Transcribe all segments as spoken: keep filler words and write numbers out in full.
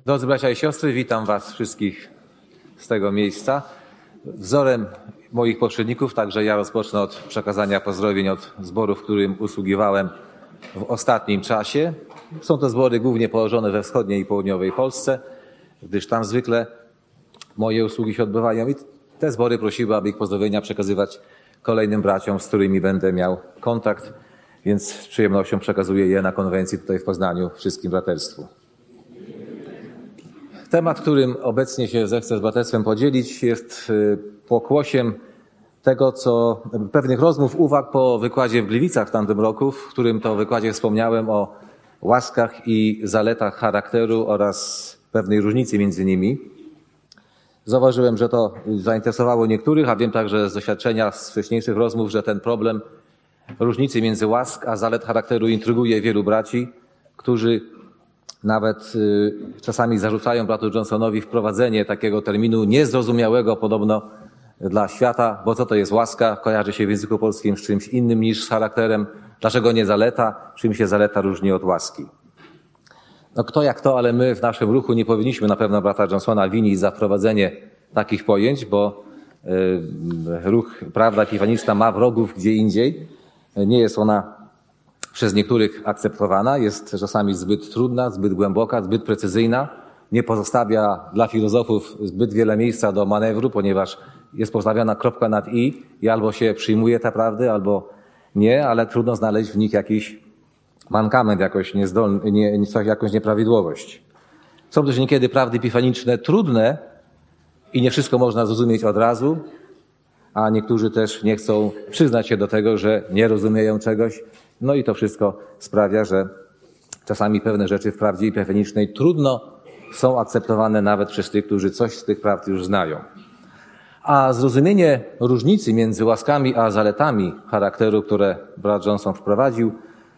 Drodzy bracia i siostry, witam was wszystkich z tego miejsca. Wzorem moich poprzedników także ja rozpocznę od przekazania pozdrowień od zboru, w którym usługiwałem w ostatnim czasie. Są to zbory głównie położone we wschodniej i południowej Polsce, gdyż tam zwykle moje usługi się odbywają i te zbory prosiły, aby ich pozdrowienia przekazywać kolejnym braciom, z którymi będę miał kontakt, więc z przyjemnością przekazuję je na konwencji tutaj w Poznaniu wszystkim braterstwu. Temat, którym obecnie się zechcę z braterstwem podzielić, jest pokłosiem tego, co pewnych rozmów, uwag po wykładzie w Gliwicach w tamtym roku, w którym to wykładzie wspomniałem o łaskach i zaletach charakteru oraz pewnej różnicy między nimi. Zauważyłem, że to zainteresowało niektórych, a wiem także z doświadczenia z wcześniejszych rozmów, że ten problem różnicy między łask a zalet charakteru intryguje wielu braci, którzy nawet y, czasami zarzucają bratu Johnsonowi wprowadzenie takiego terminu niezrozumiałego podobno dla świata, bo co to jest łaska? Kojarzy się w języku polskim z czymś innym niż z charakterem. Dlaczego nie zaleta? Czym się zaleta różni od łaski? No kto jak to, ale my w naszym ruchu nie powinniśmy na pewno brata Johnsona winić za wprowadzenie takich pojęć, bo y, ruch Prawda Epifaniczna ma wrogów gdzie indziej. Nie jest ona przez niektórych akceptowana, jest czasami zbyt trudna, zbyt głęboka, zbyt precyzyjna, nie pozostawia dla filozofów zbyt wiele miejsca do manewru, ponieważ jest postawiona kropka nad i i albo się przyjmuje te prawdy, albo nie, ale trudno znaleźć w nich jakiś mankament, jakoś niezdolny, nie, jakąś nieprawidłowość. Są też niekiedy prawdy epifaniczne trudne i nie wszystko można zrozumieć od razu, a niektórzy też nie chcą przyznać się do tego, że nie rozumieją czegoś. No i to wszystko sprawia, że czasami pewne rzeczy w prawdzie epifanicznej trudno są akceptowane nawet przez tych, którzy coś z tych prawd już znają. A zrozumienie różnicy między łaskami a zaletami charakteru, które brat Johnson wprowadził,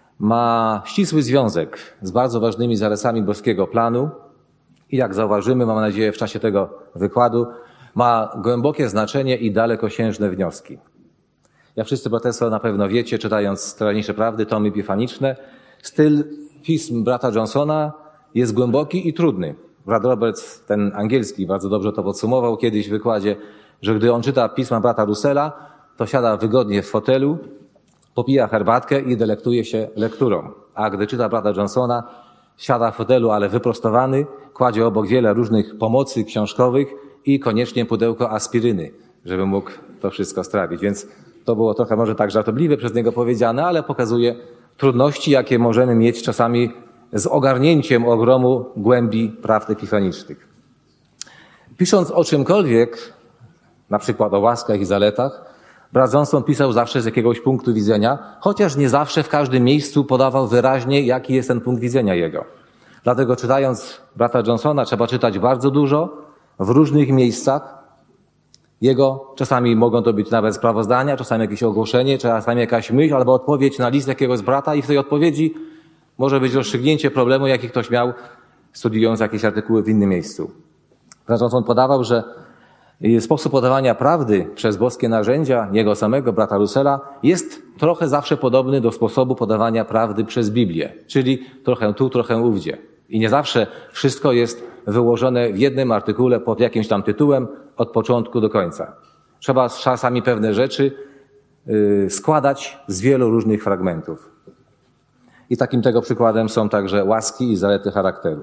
ma ścisły związek z bardzo ważnymi zarysami boskiego planu i jak zauważymy, mam nadzieję, w czasie tego wykładu, ma głębokie znaczenie i dalekosiężne wnioski. Jak wszyscy braterstwo na pewno wiecie, czytając Tajemnicze Prawdy, tomy epifaniczne, styl pism brata Johnsona jest głęboki i trudny. Brat Roberts, ten angielski, bardzo dobrze to podsumował kiedyś w wykładzie, że gdy on czyta pisma brata Russella, to siada wygodnie w fotelu, popija herbatkę i delektuje się lekturą. A gdy czyta brata Johnsona, siada w fotelu, ale wyprostowany, kładzie obok wiele różnych pomocy książkowych i koniecznie pudełko aspiryny, żeby mógł to wszystko strawić. Więc to było trochę może tak żartobliwie przez niego powiedziane, ale pokazuje trudności, jakie możemy mieć czasami z ogarnięciem ogromu głębi prawd epifanicznych. Pisząc o czymkolwiek, na przykład o łaskach i zaletach, brat Johnson pisał zawsze z jakiegoś punktu widzenia, chociaż nie zawsze w każdym miejscu podawał wyraźnie, jaki jest ten punkt widzenia jego. Dlatego czytając brata Johnsona trzeba czytać bardzo dużo, w różnych miejscach. Jego, czasami mogą to być nawet sprawozdania, czasami jakieś ogłoszenie, czasami jakaś myśl albo odpowiedź na list jakiegoś brata i w tej odpowiedzi może być rozstrzygnięcie problemu, jaki ktoś miał, studiując jakieś artykuły w innym miejscu. Brat Johnson podawał, że sposób podawania prawdy przez boskie narzędzia jego samego, brata Russella, jest trochę zawsze podobny do sposobu podawania prawdy przez Biblię, czyli trochę tu, trochę ówdzie. I nie zawsze wszystko jest wyłożone w jednym artykule pod jakimś tam tytułem od początku do końca. Trzeba czasami pewne rzeczy yy, składać z wielu różnych fragmentów. I takim tego przykładem są także łaski i zalety charakteru.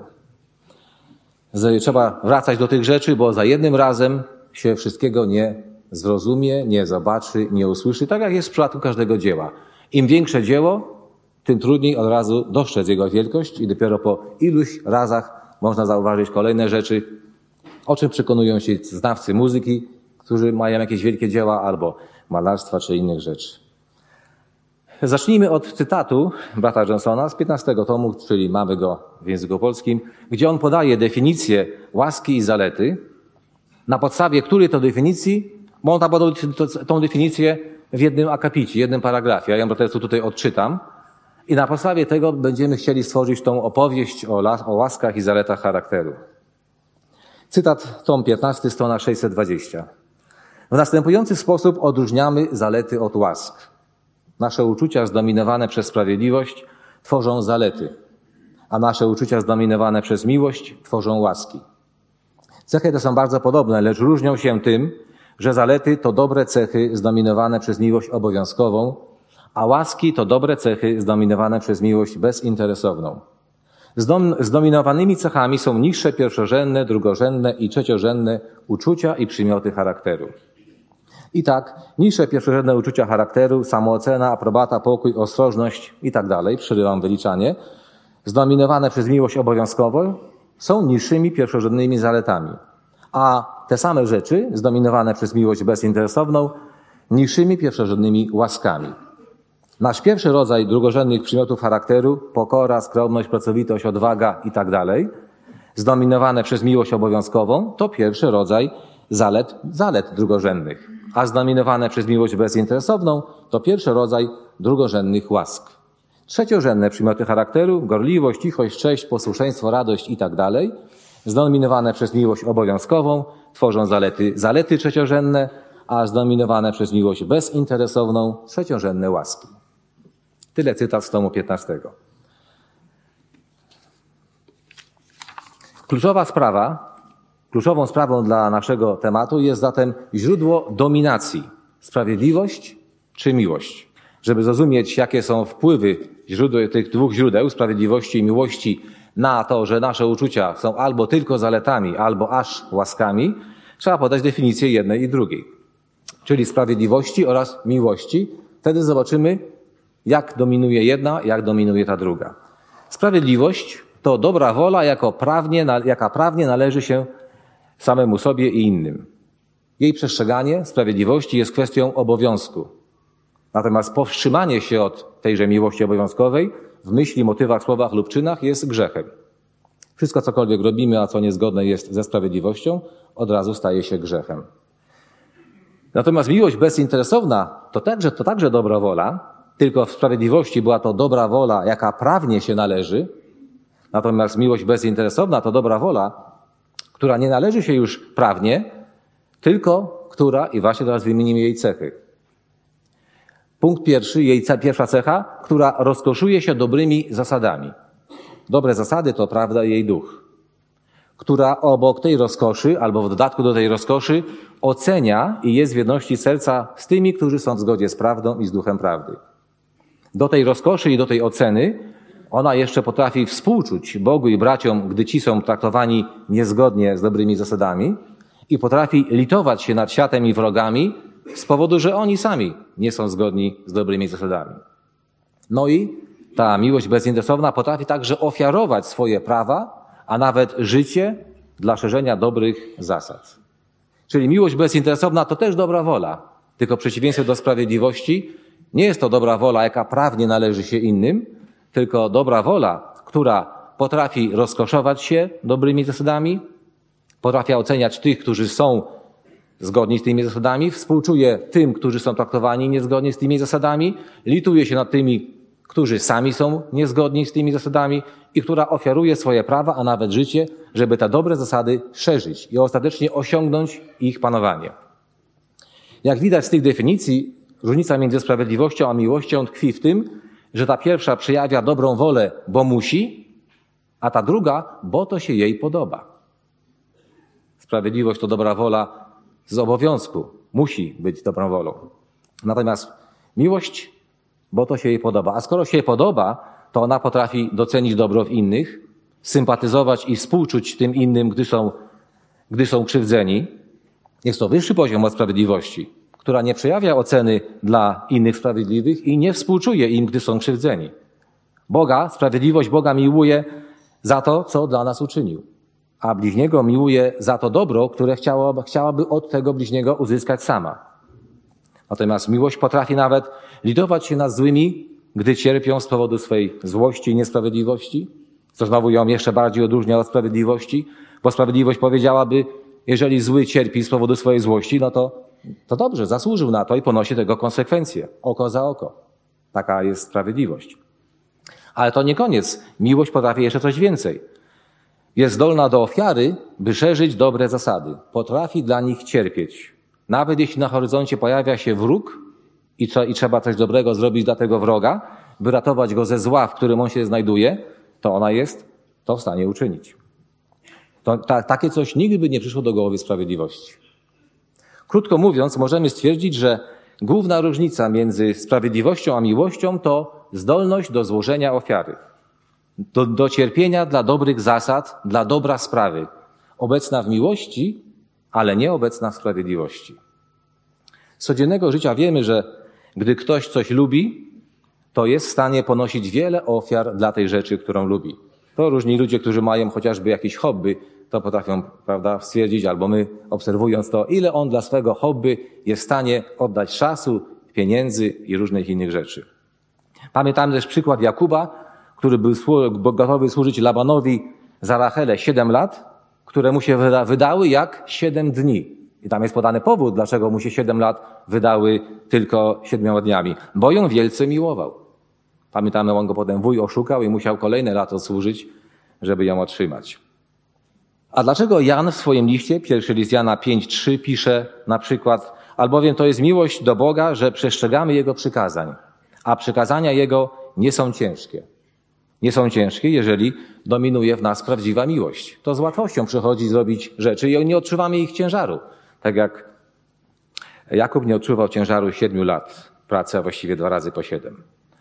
Trzeba wracać do tych rzeczy, bo za jednym razem się wszystkiego nie zrozumie, nie zobaczy, nie usłyszy, tak jak jest w przypadku każdego dzieła. Im większe dzieło, tym trudniej od razu dostrzec jego wielkość i dopiero po iluś razach można zauważyć kolejne rzeczy, o czym przekonują się znawcy muzyki, którzy mają jakieś wielkie dzieła albo malarstwa czy innych rzeczy. Zacznijmy od cytatu brata Johnsona z piętnastego tomu, czyli mamy go w języku polskim, gdzie on podaje definicję łaski i zalety, na podstawie której to definicji, bo on tam podał tą definicję w jednym akapicie, jednym paragrafie. Ja ją braterstwu tutaj odczytam. I na podstawie tego będziemy chcieli stworzyć tą opowieść o, las, o łaskach i zaletach charakteru. Cytat, tom piętnasty, strona sześćset dwadzieścia. W następujący sposób odróżniamy zalety od łask. Nasze uczucia zdominowane przez sprawiedliwość tworzą zalety. a nasze uczucia zdominowane przez miłość tworzą łaski. Cechy te są bardzo podobne, lecz różnią się tym, że zalety to dobre cechy zdominowane przez miłość obowiązkową, a łaski to dobre cechy zdominowane przez miłość bezinteresowną. Zdominowanymi cechami są niższe pierwszorzędne, drugorzędne i trzeciorzędne uczucia i przymioty charakteru. I tak, niższe pierwszorzędne uczucia charakteru, samoocena, aprobata, pokój, ostrożność i tak dalej, przerywam wyliczanie, zdominowane przez miłość obowiązkową, są niższymi pierwszorzędnymi zaletami, a te same rzeczy, zdominowane przez miłość bezinteresowną, niższymi pierwszorzędnymi łaskami. Nasz pierwszy rodzaj drugorzędnych przymiotów charakteru, pokora, skromność, pracowitość, odwaga i tak dalej, zdominowane przez miłość obowiązkową, to pierwszy rodzaj zalet, zalet drugorzędnych, a zdominowane przez miłość bezinteresowną, to pierwszy rodzaj drugorzędnych łask. Trzeciorzędne przymioty charakteru, gorliwość, cichość, cześć, posłuszeństwo, radość i tak dalej, zdominowane przez miłość obowiązkową, tworzą zalety, zalety trzeciorzędne, a zdominowane przez miłość bezinteresowną, trzeciorzędne łaski. Tyle cytat z tomu piętnastego. Kluczowa sprawa, kluczową sprawą dla naszego tematu jest zatem źródło dominacji. Sprawiedliwość czy miłość? Żeby zrozumieć, jakie są wpływy źródeł, tych dwóch źródeł, sprawiedliwości i miłości, na to, że nasze uczucia są albo tylko zaletami, albo aż łaskami, trzeba podać definicję jednej i drugiej. Czyli sprawiedliwości oraz miłości. Wtedy zobaczymy, jak dominuje jedna, jak dominuje ta druga. Sprawiedliwość to dobra wola, jako prawnie, jaka prawnie należy się samemu sobie i innym. Jej przestrzeganie sprawiedliwości jest kwestią obowiązku. Natomiast powstrzymanie się od tejże miłości obowiązkowej w myśli, motywach, słowach lub czynach jest grzechem. Wszystko, cokolwiek robimy, a co niezgodne jest ze sprawiedliwością, od razu staje się grzechem. Natomiast miłość bezinteresowna to także, to także dobra wola, tylko w sprawiedliwości była to dobra wola, jaka prawnie się należy. Natomiast miłość bezinteresowna to dobra wola, która nie należy się już prawnie, tylko która, i właśnie teraz wymienimy jej cechy. Punkt pierwszy, jej pierwsza cecha, która rozkoszuje się dobrymi zasadami. Dobre zasady to prawda i jej duch, która obok tej rozkoszy, albo w dodatku do tej rozkoszy, ocenia i jest w jedności serca z tymi, którzy są w zgodzie z prawdą i z duchem prawdy. Do tej rozkoszy i do tej oceny ona jeszcze potrafi współczuć Bogu i braciom, gdy ci są traktowani niezgodnie z dobrymi zasadami, i potrafi litować się nad światem i wrogami z powodu, że oni sami nie są zgodni z dobrymi zasadami. No i ta miłość bezinteresowna potrafi także ofiarować swoje prawa, a nawet życie dla szerzenia dobrych zasad. Czyli miłość bezinteresowna to też dobra wola, tylko w przeciwieństwie do sprawiedliwości nie jest to dobra wola, jaka prawnie należy się innym, tylko dobra wola, która potrafi rozkoszować się dobrymi zasadami, potrafi oceniać tych, którzy są zgodni z tymi zasadami, współczuje tym, którzy są traktowani niezgodnie z tymi zasadami, lituje się nad tymi, którzy sami są niezgodni z tymi zasadami i która ofiaruje swoje prawa, a nawet życie, żeby te dobre zasady szerzyć i ostatecznie osiągnąć ich panowanie. Jak widać z tych definicji, różnica między sprawiedliwością a miłością tkwi w tym, że ta pierwsza przejawia dobrą wolę, bo musi, a ta druga, bo to się jej podoba. Sprawiedliwość to dobra wola z obowiązku, musi być dobrą wolą. Natomiast miłość, bo to się jej podoba. A skoro się jej podoba, to ona potrafi docenić dobro w innych, sympatyzować i współczuć tym innym, gdy są, gdy są krzywdzeni. Jest to wyższy poziom od sprawiedliwości, która nie przejawia oceny dla innych sprawiedliwych i nie współczuje im, gdy są krzywdzeni. Boga, sprawiedliwość Boga miłuje za to, co dla nas uczynił, a bliźniego miłuje za to dobro, które chciałaby, chciałaby od tego bliźniego uzyskać sama. Natomiast miłość potrafi nawet litować się nad złymi, gdy cierpią z powodu swej złości i niesprawiedliwości, co znowu ją jeszcze bardziej odróżnia od sprawiedliwości, bo sprawiedliwość powiedziałaby, jeżeli zły cierpi z powodu swojej złości, no to, to dobrze, zasłużył na to i ponosi tego konsekwencje, oko za oko. Taka jest sprawiedliwość. Ale to nie koniec. Miłość potrafi jeszcze coś więcej. Jest zdolna do ofiary, by szerzyć dobre zasady. Potrafi dla nich cierpieć. Nawet jeśli na horyzoncie pojawia się wróg i, co, i trzeba coś dobrego zrobić dla tego wroga, by ratować go ze zła, w którym on się znajduje, to ona jest to w stanie uczynić. To, ta, takie coś nigdy by nie przyszło do głowy sprawiedliwości. Krótko mówiąc, możemy stwierdzić, że główna różnica między sprawiedliwością a miłością to zdolność do złożenia ofiary, do, do cierpienia dla dobrych zasad, dla dobra sprawy, obecna w miłości, ale nie obecna w sprawiedliwości. Z codziennego życia wiemy, że gdy ktoś coś lubi, to jest w stanie ponosić wiele ofiar dla tej rzeczy, którą lubi. To różni ludzie, którzy mają chociażby jakieś hobby, to potrafią, prawda, stwierdzić, albo my obserwując to, ile on dla swego hobby jest w stanie oddać czasu, pieniędzy i różnych innych rzeczy. Pamiętamy też przykład Jakuba, który był gotowy służyć Labanowi za Rachelę siedem lat, które mu się wyda, wydały jak siedem dni. I tam jest podany powód, dlaczego mu się siedem lat wydały tylko siedmioma dniami. Bo ją wielce miłował. Pamiętamy, on go potem wuj oszukał i musiał kolejne lato służyć, żeby ją otrzymać. A dlaczego Jan w swoim liście, pierwszy list Jana pięć trzy pisze na przykład, albowiem to jest miłość do Boga, że przestrzegamy Jego przykazań, a przykazania Jego nie są ciężkie. Nie są ciężkie, jeżeli dominuje w nas prawdziwa miłość. To z łatwością przychodzi zrobić rzeczy i nie odczuwamy ich ciężaru. Tak jak Jakub nie odczuwał ciężaru siedmiu lat pracy, a właściwie dwa razy po siedem.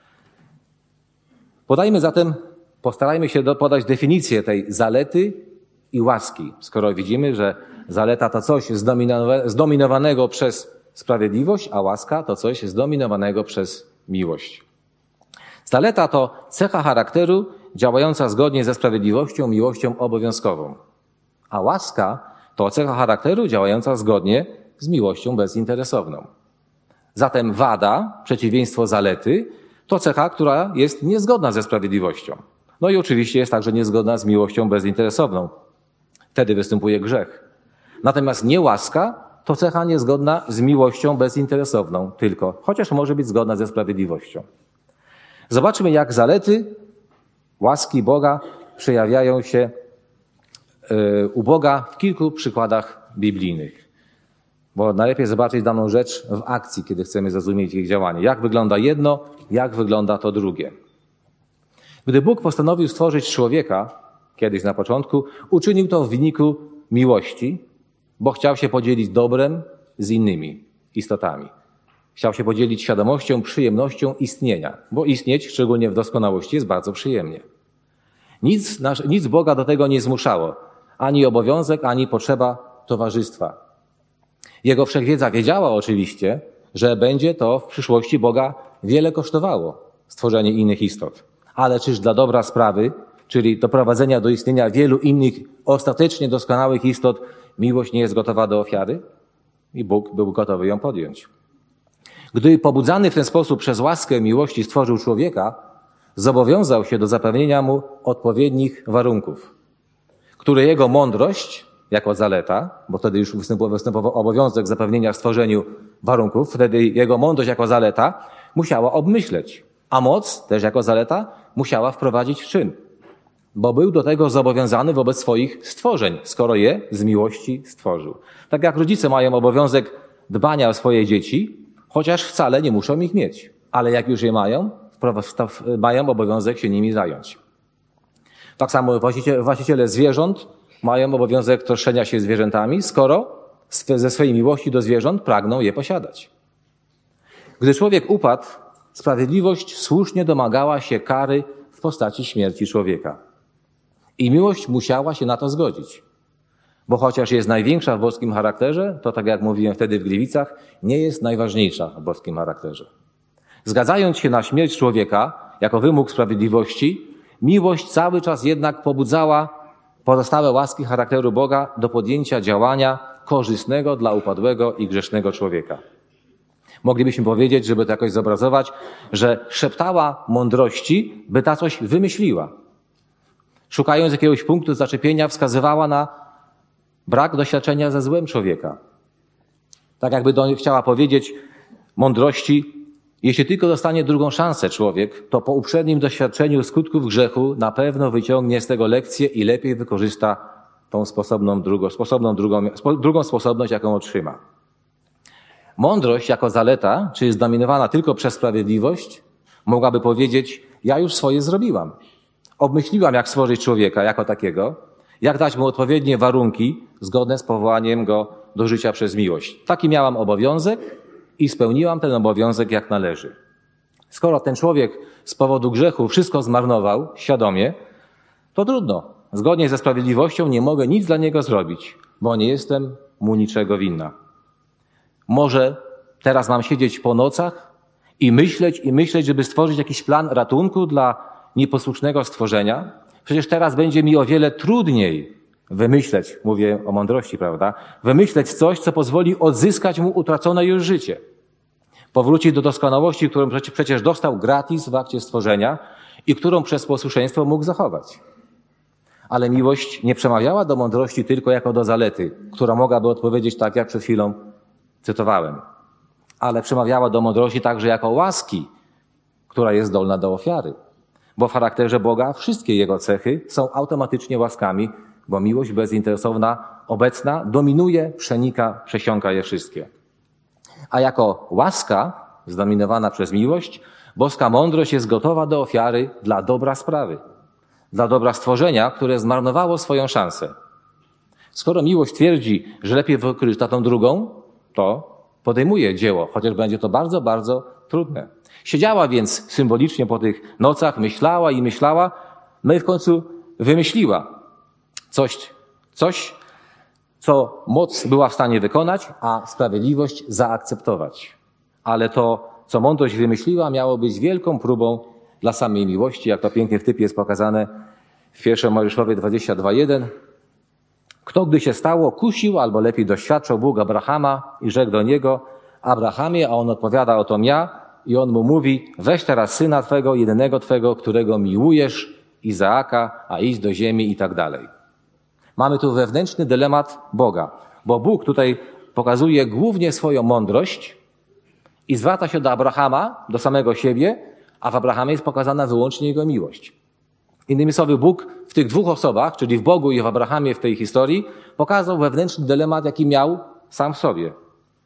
Podajmy zatem, postarajmy się do, podać definicję tej zalety i łaski, skoro widzimy, że zaleta to coś zdominowanego przez sprawiedliwość, a łaska to coś zdominowanego przez miłość. Zaleta to cecha charakteru działająca zgodnie ze sprawiedliwością, miłością obowiązkową, a łaska to cecha charakteru działająca zgodnie z miłością bezinteresowną. Zatem wada, przeciwieństwo zalety, to cecha, która jest niezgodna ze sprawiedliwością. No i oczywiście jest także niezgodna z miłością bezinteresowną. Wtedy występuje grzech. Natomiast niełaska to cecha niezgodna z miłością bezinteresowną tylko, chociaż może być zgodna ze sprawiedliwością. Zobaczmy, jak zalety łaski Boga przejawiają się u Boga w kilku przykładach biblijnych. Bo najlepiej zobaczyć daną rzecz w akcji, kiedy chcemy zrozumieć ich działanie. Jak wygląda jedno, jak wygląda to drugie. Gdy Bóg postanowił stworzyć człowieka, kiedyś na początku, uczynił to w wyniku miłości, bo chciał się podzielić dobrem z innymi istotami. Chciał się podzielić świadomością, przyjemnością istnienia, bo istnieć, szczególnie w doskonałości, jest bardzo przyjemnie. Nic, nasz, nic Boga do tego nie zmuszało. Ani obowiązek, ani potrzeba towarzystwa. Jego wszechwiedza wiedziała oczywiście, że będzie to w przyszłości Boga wiele kosztowało, stworzenie innych istot. Ale czyż dla dobra sprawy, czyli doprowadzenia do istnienia wielu innych ostatecznie doskonałych istot, miłość nie jest gotowa do ofiary? I Bóg był gotowy ją podjąć. Gdy pobudzany w ten sposób przez łaskę miłości stworzył człowieka, zobowiązał się do zapewnienia mu odpowiednich warunków, które jego mądrość, jako zaleta, bo wtedy już występował, występował obowiązek zapewnienia stworzeniu warunków, wtedy jego mądrość jako zaleta musiała obmyśleć, a moc też jako zaleta musiała wprowadzić w czyn, bo był do tego zobowiązany wobec swoich stworzeń, skoro je z miłości stworzył. Tak jak rodzice mają obowiązek dbania o swoje dzieci, chociaż wcale nie muszą ich mieć, ale jak już je mają, mają obowiązek się nimi zająć. Tak samo właściciele zwierząt mają obowiązek troszczenia się zwierzętami, skoro ze swojej miłości do zwierząt pragną je posiadać. Gdy człowiek upadł, sprawiedliwość słusznie domagała się kary w postaci śmierci człowieka. I miłość musiała się na to zgodzić. Bo chociaż jest największa w boskim charakterze, to tak jak mówiłem wtedy w Gliwicach, nie jest najważniejsza w boskim charakterze. Zgadzając się na śmierć człowieka jako wymóg sprawiedliwości, miłość cały czas jednak pobudzała pozostałe łaski charakteru Boga do podjęcia działania korzystnego dla upadłego i grzesznego człowieka. Moglibyśmy powiedzieć, żeby to jakoś zobrazować, że szeptała mądrości, by ta coś wymyśliła. Szukając jakiegoś punktu zaczepienia, wskazywała na brak doświadczenia ze złem człowieka. Tak jakby do niej chciała powiedzieć mądrości, jeśli tylko dostanie drugą szansę człowiek, to po uprzednim doświadczeniu skutków grzechu na pewno wyciągnie z tego lekcję i lepiej wykorzysta tą sposobną drugą, sposobną drugą, drugą sposobność, jaką otrzyma. Mądrość jako zaleta, czy zdominowana tylko przez sprawiedliwość, mogłaby powiedzieć, ja już swoje zrobiłam. obmyśliłam, jak stworzyć człowieka jako takiego, jak dać mu odpowiednie warunki zgodne z powołaniem go do życia przez miłość. Taki miałam obowiązek i spełniłam ten obowiązek jak należy. Skoro ten człowiek z powodu grzechu wszystko zmarnował świadomie, to trudno. Zgodnie ze sprawiedliwością nie mogę nic dla niego zrobić, bo nie jestem mu niczego winna. Może teraz mam siedzieć po nocach i myśleć, i myśleć, żeby stworzyć jakiś plan ratunku dla nieposłusznego stworzenia? Przecież teraz będzie mi o wiele trudniej wymyśleć, mówię o mądrości, prawda? Wymyśleć coś, co pozwoli odzyskać mu utracone już życie. Powrócić do doskonałości, którą przecież dostał gratis w akcie stworzenia i którą przez posłuszeństwo mógł zachować. Ale miłość nie przemawiała do mądrości tylko jako do zalety, która mogłaby odpowiedzieć tak, jak przed chwilą cytowałem. Ale przemawiała do mądrości także jako łaski, która jest zdolna do ofiary. Bo w charakterze Boga wszystkie Jego cechy są automatycznie łaskami, bo miłość bezinteresowna, obecna, dominuje, przenika, przesiąka je wszystkie. A jako łaska, zdominowana przez miłość, boska mądrość jest gotowa do ofiary dla dobra sprawy, dla dobra stworzenia, które zmarnowało swoją szansę. Skoro miłość twierdzi, że lepiej wykorzysta tą drugą, to podejmuje dzieło, chociaż będzie to bardzo, bardzo trudne. Siedziała więc symbolicznie po tych nocach, myślała i myślała, no i w końcu wymyśliła coś, coś, co moc była w stanie wykonać, a sprawiedliwość zaakceptować. Ale to, co mądrość wymyśliła, miało być wielką próbą dla samej miłości, jak to pięknie w typie jest pokazane w pierwszej Mojżeszowej dwadzieścia dwa jeden. Kto, gdy się stało, kusił, albo lepiej doświadczał Bóg Abrahama i rzekł do niego: Abrahamie, a on odpowiada: otom ja. I on mu mówi: weź teraz syna twego, jedynego twego, którego miłujesz, Izaaka, a idź do ziemi i tak dalej. Mamy tu wewnętrzny dylemat Boga, bo Bóg tutaj pokazuje głównie swoją mądrość i zwraca się do Abrahama, do samego siebie, a w Abrahamie jest pokazana wyłącznie jego miłość. Innymi słowy, Bóg w tych dwóch osobach, czyli w Bogu i w Abrahamie w tej historii, pokazał wewnętrzny dylemat, jaki miał sam w sobie.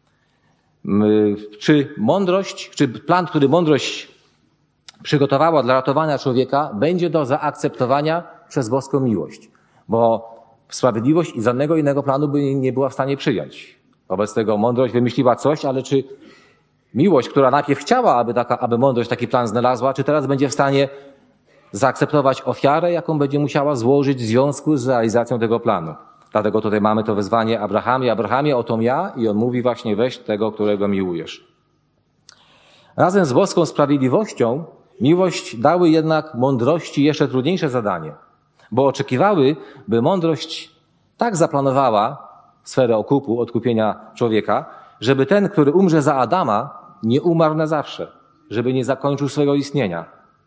Czy mądrość, czy plan, który mądrość przygotowała dla ratowania człowieka, będzie do zaakceptowania przez boską miłość? Bo sprawiedliwość i żadnego innego planu by nie była w stanie przyjąć. Wobec tego mądrość wymyśliła coś, ale czy miłość, która najpierw chciała, aby, taka, aby mądrość taki plan znalazła, czy teraz będzie w stanie zaakceptować ofiarę, jaką będzie musiała złożyć w związku z realizacją tego planu? Dlatego tutaj mamy to wezwanie: Abrahamie, Abrahamie, otom ja, i on mówi właśnie: weź tego, którego miłujesz. Razem z boską sprawiedliwością miłość dały jednak mądrości jeszcze trudniejsze zadanie, bo oczekiwały, by mądrość tak zaplanowała sferę okupu, odkupienia człowieka, żeby ten, który umrze za Adama, nie umarł na zawsze, żeby nie zakończył swojego istnienia.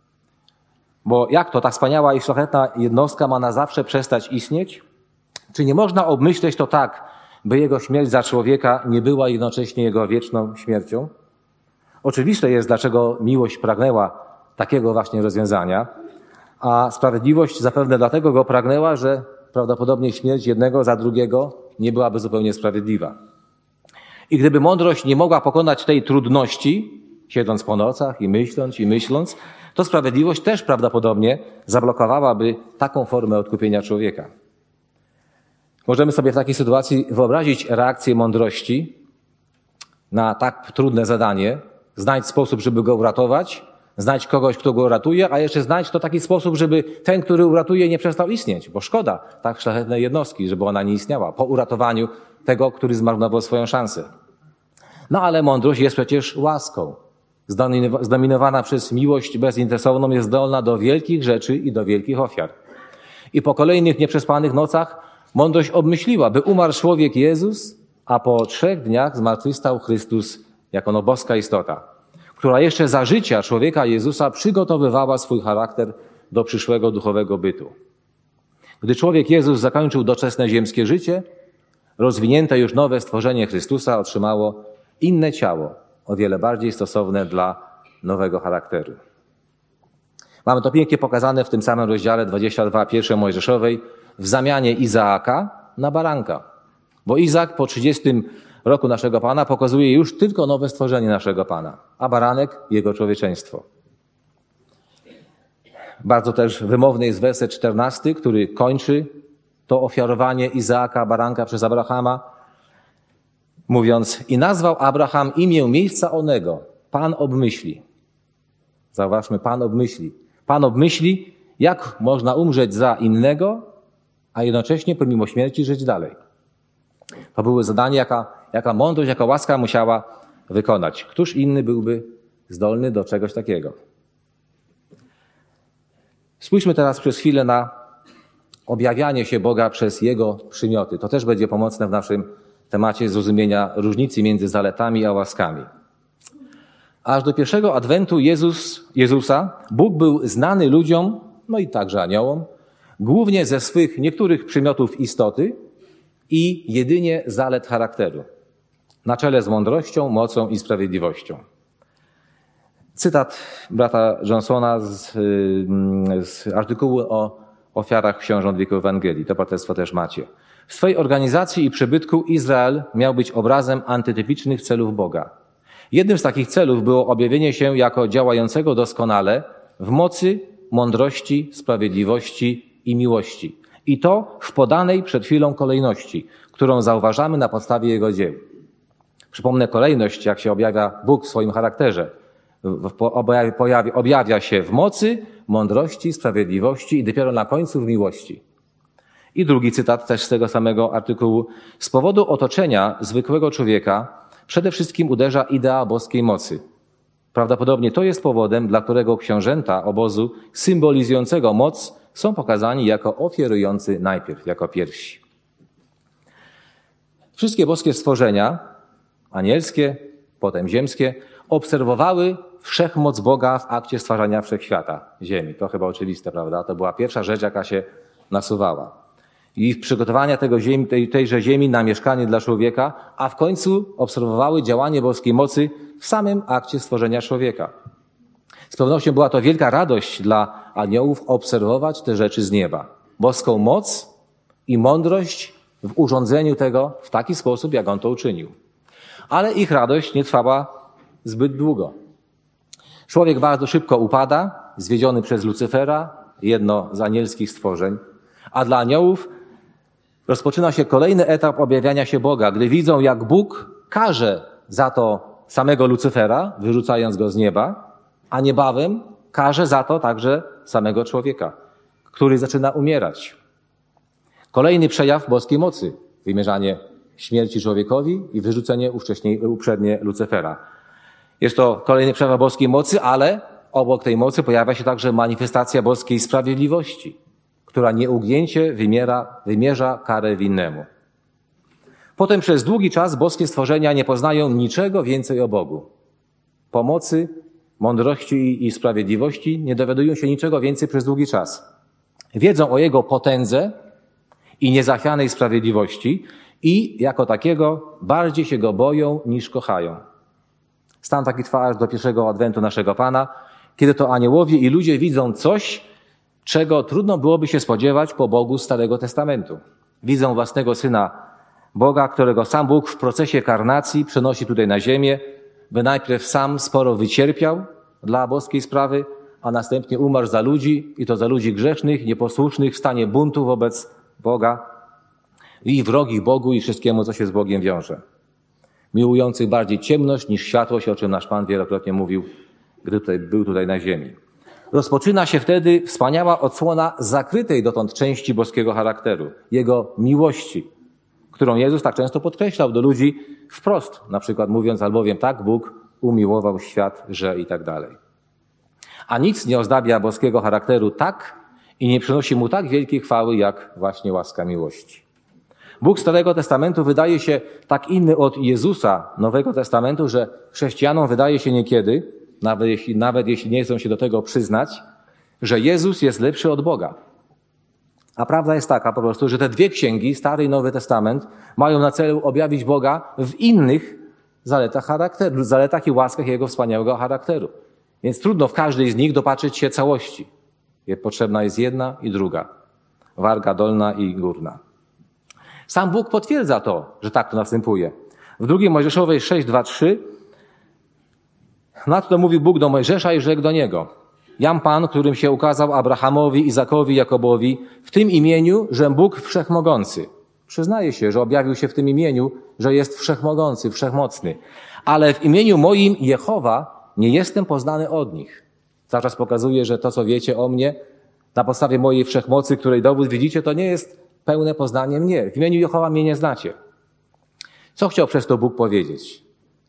Bo jak to ta wspaniała i szlachetna jednostka ma na zawsze przestać istnieć? Czy nie można obmyśleć to tak, by jego śmierć za człowieka nie była jednocześnie jego wieczną śmiercią? Oczywiste jest, dlaczego miłość pragnęła takiego właśnie rozwiązania, a sprawiedliwość zapewne dlatego go pragnęła, że prawdopodobnie śmierć jednego za drugiego nie byłaby zupełnie sprawiedliwa. I gdyby mądrość nie mogła pokonać tej trudności, siedząc po nocach i myśląc i myśląc, to sprawiedliwość też prawdopodobnie zablokowałaby taką formę odkupienia człowieka. Możemy sobie w takiej sytuacji wyobrazić reakcję mądrości na tak trudne zadanie, znaleźć sposób, żeby go uratować, znaleźć kogoś, kto go uratuje, a jeszcze znaleźć to taki sposób, żeby ten, który uratuje, nie przestał istnieć, bo szkoda tak szlachetnej jednostki, żeby ona nie istniała po uratowaniu tego, który zmarnował swoją szansę. No ale mądrość jest przecież łaską. Zdominowana przez miłość bezinteresowną jest zdolna do wielkich rzeczy i do wielkich ofiar. I po kolejnych nieprzespanych nocach mądrość obmyśliła, by umarł człowiek Jezus, a po trzech dniach zmartwychwstał Chrystus jako no boska istota, która jeszcze za życia człowieka Jezusa przygotowywała swój charakter do przyszłego duchowego bytu. Gdy człowiek Jezus zakończył doczesne ziemskie życie, rozwinięte już nowe stworzenie Chrystusa otrzymało inne ciało, o wiele bardziej stosowne dla nowego charakteru. Mamy to pięknie pokazane w tym samym rozdziale dwudziestym drugim pierwszej Mojżeszowej w zamianie Izaaka na baranka. Bo Izaak po trzydziestym roku naszego Pana pokazuje już tylko nowe stworzenie naszego Pana, a baranek jego człowieczeństwo. Bardzo też wymowny jest werset czternasty, który kończy to ofiarowanie Izaaka, baranka przez Abrahama, mówiąc: i nazwał Abraham imię miejsca onego. Pan obmyśli. Zauważmy, Pan obmyśli. Pan obmyśli, jak można umrzeć za innego, a jednocześnie pomimo śmierci żyć dalej. To było zadanie, jaka, jaka mądrość, jaka łaska musiała wykonać. Któż inny byłby zdolny do czegoś takiego? Spójrzmy teraz przez chwilę na objawianie się Boga przez Jego przymioty. To też będzie pomocne w naszym temacie zrozumienia różnicy między zaletami a łaskami. Aż do pierwszego adwentu Jezus, Jezusa Bóg był znany ludziom, no i także aniołom, głównie ze swych niektórych przymiotów istoty i jedynie zalet charakteru, na czele z mądrością, mocą i sprawiedliwością. Cytat brata Johnsona z, z artykułu o ofiarach książąt wieku Ewangelii. To braterstwo też macie. W swojej organizacji i przybytku Izrael miał być obrazem antytypicznych celów Boga. Jednym z takich celów było objawienie się jako działającego doskonale w mocy, mądrości, sprawiedliwości i miłości. I to w podanej przed chwilą kolejności, którą zauważamy na podstawie Jego dzieł. Przypomnę kolejność, jak się objawia Bóg w swoim charakterze. Objawia, objawia się w mocy, mądrości, sprawiedliwości i dopiero na końcu w miłości. I drugi cytat też z tego samego artykułu. Z powodu otoczenia zwykłego człowieka przede wszystkim uderza idea boskiej mocy. Prawdopodobnie to jest powodem, dla którego książęta obozu symbolizującego moc są pokazani jako ofiarujący najpierw, jako pierwsi. Wszystkie boskie stworzenia, anielskie, potem ziemskie, obserwowały wszechmoc Boga w akcie stwarzania wszechświata, ziemi. To chyba oczywiste, prawda? To była pierwsza rzecz, jaka się nasuwała. I przygotowania tego ziemi, tej, tejże ziemi na mieszkanie dla człowieka, a w końcu obserwowały działanie boskiej mocy w samym akcie stworzenia człowieka. Z pewnością była to wielka radość dla aniołów obserwować te rzeczy z nieba. Boską moc i mądrość w urządzeniu tego w taki sposób, jak on to uczynił. Ale ich radość nie trwała zbyt długo. Człowiek bardzo szybko upada, zwiedziony przez Lucyfera, jedno z anielskich stworzeń, a dla aniołów rozpoczyna się kolejny etap objawiania się Boga, gdy widzą, jak Bóg karze za to samego Lucyfera, wyrzucając go z nieba, a niebawem karze za to także samego człowieka, który zaczyna umierać. Kolejny przejaw boskiej mocy, wymierzanie śmierci człowiekowi i wyrzucenie ówcześnie, uprzednie Lucyfera. Jest to kolejny przejaw boskiej mocy, ale obok tej mocy pojawia się także manifestacja boskiej sprawiedliwości, która nieugięcie wymiera, wymierza karę winnemu. Potem przez długi czas boskie stworzenia nie poznają niczego więcej o Bogu. Pomocy, mądrości i sprawiedliwości nie dowiadują się niczego więcej przez długi czas. Wiedzą o Jego potędze i niezachwianej sprawiedliwości i jako takiego bardziej się Go boją niż kochają. Stan taki trwa aż do pierwszego adwentu naszego Pana, kiedy to aniołowie i ludzie widzą coś, czego trudno byłoby się spodziewać po Bogu Starego Testamentu. Widzą własnego Syna Boga, którego sam Bóg w procesie karnacji przenosi tutaj na ziemię, by najpierw sam sporo wycierpiał dla boskiej sprawy, a następnie umarł za ludzi, i to za ludzi grzesznych, nieposłusznych, w stanie buntu wobec Boga i wrogich Bogu i wszystkiemu, co się z Bogiem wiąże. Miłujących bardziej ciemność niż światłość, o czym nasz Pan wielokrotnie mówił, gdy tutaj, był tutaj na ziemi. Rozpoczyna się wtedy wspaniała odsłona zakrytej dotąd części boskiego charakteru, Jego miłości, którą Jezus tak często podkreślał do ludzi wprost, na przykład mówiąc, albowiem tak Bóg umiłował świat, że i tak dalej. A nic nie ozdabia boskiego charakteru tak i nie przynosi mu tak wielkiej chwały, jak właśnie łaska miłości. Bóg Starego Testamentu wydaje się tak inny od Jezusa Nowego Testamentu, że chrześcijanom wydaje się niekiedy, nawet jeśli, nawet jeśli nie chcą się do tego przyznać, że Jezus jest lepszy od Boga. A prawda jest taka po prostu, że te dwie księgi, Stary i Nowy Testament, mają na celu objawić Boga w innych zaletach charakteru, zaletach i łaskach Jego wspaniałego charakteru. Więc trudno w każdej z nich dopatrzyć się całości. Potrzebna jest jedna i druga. Warga dolna i górna. Sam Bóg potwierdza to, że tak to następuje. W drugiej Mojżeszowej sześć, dwa, trzy Nadto mówił Bóg do Mojżesza i rzekł do niego: Jam Pan, którym się ukazał Abrahamowi, Izakowi, Jakobowi, w tym imieniu, że Bóg Wszechmogący. Przyznaje się, że objawił się w tym imieniu, że jest Wszechmogący, Wszechmocny. Ale w imieniu moim Jehowa nie jestem poznany od nich. Cały czas pokazuje, że to, co wiecie o mnie, na podstawie mojej wszechmocy, której dowód widzicie, to nie jest pełne poznanie mnie. W imieniu Jehowa mnie nie znacie. Co chciał przez to Bóg powiedzieć?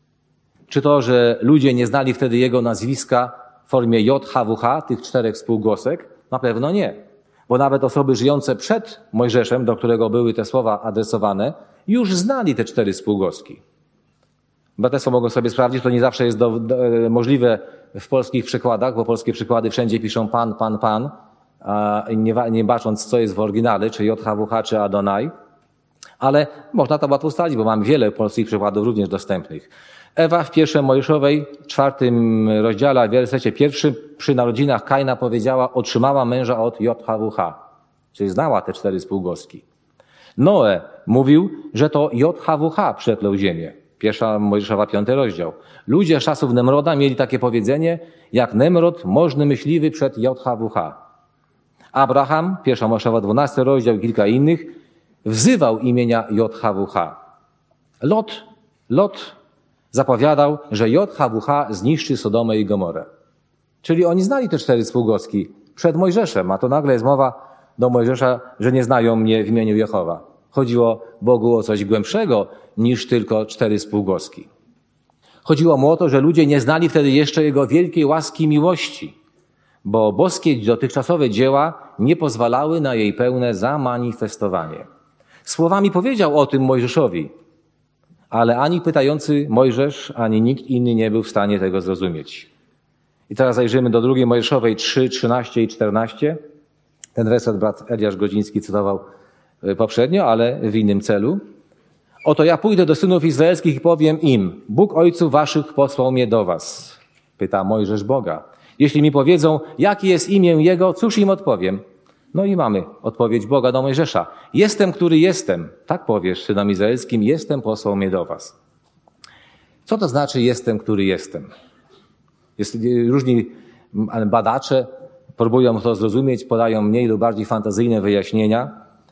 Czy to, że ludzie nie znali wtedy Jego nazwiska w formie J H W H, tych czterech spółgłosek? Na pewno nie. Bo nawet osoby żyjące przed Mojżeszem, do którego były te słowa adresowane, już znali te cztery spółgłoski. Braterstwo mogą sobie sprawdzić, to nie zawsze jest do, do, możliwe w polskich przykładach, bo polskie przykłady wszędzie piszą Pan, Pan, Pan, a nie, nie bacząc, co jest w oryginale, czy J H W H, czy Adonai. Ale można to łatwo ustalić, bo mamy wiele polskich przykładów również dostępnych. Ewa w pierwszej Mojżeszowej, czwartym rozdziale, w wersecie pierwszym, przy narodzinach Kaina powiedziała, otrzymała męża od J H W H, czyli znała te cztery spółgłoski. Noe mówił, że to J H W H przeklął ziemię. Pierwsza Mojżeszowa, piąty rozdział. Ludzie z czasów Nemroda mieli takie powiedzenie, jak Nemrod, możny myśliwy przed J H W H. Abraham, pierwsza Mojżeszowa, dwunasty rozdział i kilka innych, wzywał imienia J H W H. Lot, Lot zapowiadał, że J H W H zniszczy Sodomę i Gomorę. Czyli oni znali te cztery spółgłoski przed Mojżeszem, a to nagle jest mowa do Mojżesza, że nie znają mnie w imieniu Jehowa. Chodziło Bogu o coś głębszego niż tylko cztery spółgłoski. Chodziło mu o to, że ludzie nie znali wtedy jeszcze Jego wielkiej łaski i miłości, bo boskie dotychczasowe dzieła nie pozwalały na jej pełne zamanifestowanie. Słowami powiedział o tym Mojżeszowi, ale ani pytający Mojżesz, ani nikt inny nie był w stanie tego zrozumieć. I teraz zajrzymy do drugiej Mojżeszowej trzy, trzynaście i czternaście. Ten werset brat Eliasz Godziński cytował poprzednio, ale w innym celu. Oto ja pójdę do synów izraelskich i powiem im, Bóg ojców waszych posłał mnie do was. Pyta Mojżesz Boga. Jeśli mi powiedzą, jakie jest imię Jego, cóż im odpowiem? No i mamy odpowiedź Boga do Mojżesza. Jestem, który jestem. Tak powiesz synom izraelskim, jestem, posłał mnie do was. Co to znaczy jestem, który jestem? Jest, różni badacze próbują to zrozumieć, podają mniej lub bardziej fantazyjne wyjaśnienia.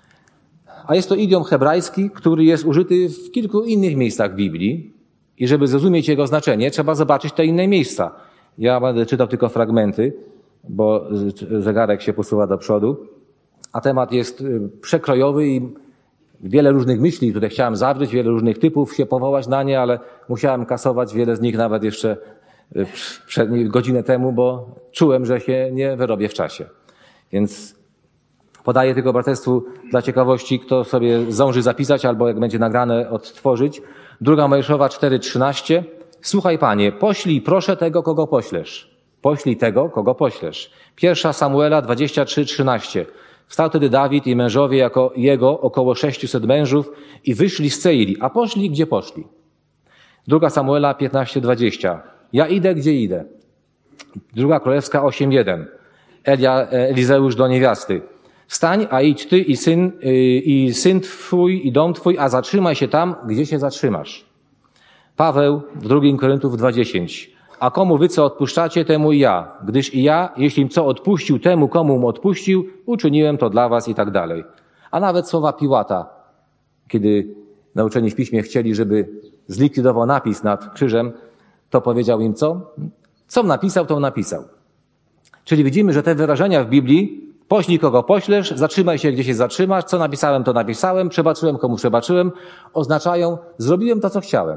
A jest to idiom hebrajski, który jest użyty w kilku innych miejscach Biblii. I żeby zrozumieć jego znaczenie, trzeba zobaczyć te inne miejsca. Ja będę czytał tylko fragmenty, bo zegarek się posuwa do przodu. A temat jest przekrojowy i wiele różnych myśli, które chciałem zawrzeć, wiele różnych typów się powołać na nie, ale musiałem kasować wiele z nich nawet jeszcze przed godzinę temu, bo czułem, że się nie wyrobię w czasie. Więc podaję tylko braterstwu dla ciekawości, kto sobie zdąży zapisać albo jak będzie nagrane odtworzyć. Druga Mojżeszowa cztery trzynaście. Słuchaj Panie, poślij proszę tego, kogo poślesz. Poślij tego, kogo poślesz. Pierwsza Samuela dwadzieścia trzy trzynaście. Wstał wtedy Dawid i mężowie jako jego około sześciuset mężów i wyszli z Ceili, a poszli gdzie poszli. Druga Samuela piętnaście dwadzieścia. Ja idę gdzie idę. Druga Królewska osiem jeden. Elia, Elizeusz do niewiasty. Wstań, a idź ty i syn, i syn twój i dom twój, a zatrzymaj się tam, gdzie się zatrzymasz. Paweł w drugim Koryntów dwa dziesięć. A komu wy co odpuszczacie, temu i ja. Gdyż i ja, jeślim co odpuścił temu, komu mu odpuścił, uczyniłem to dla was i tak dalej. A nawet słowa Piłata, kiedy nauczeni w piśmie chcieli, żeby zlikwidował napis nad krzyżem, to powiedział im co? Co napisał, to napisał. Czyli widzimy, że te wyrażenia w Biblii, poślij kogo poślesz, zatrzymaj się gdzie się zatrzymasz, co napisałem, to napisałem, przebaczyłem komu przebaczyłem, oznaczają, zrobiłem to, co chciałem.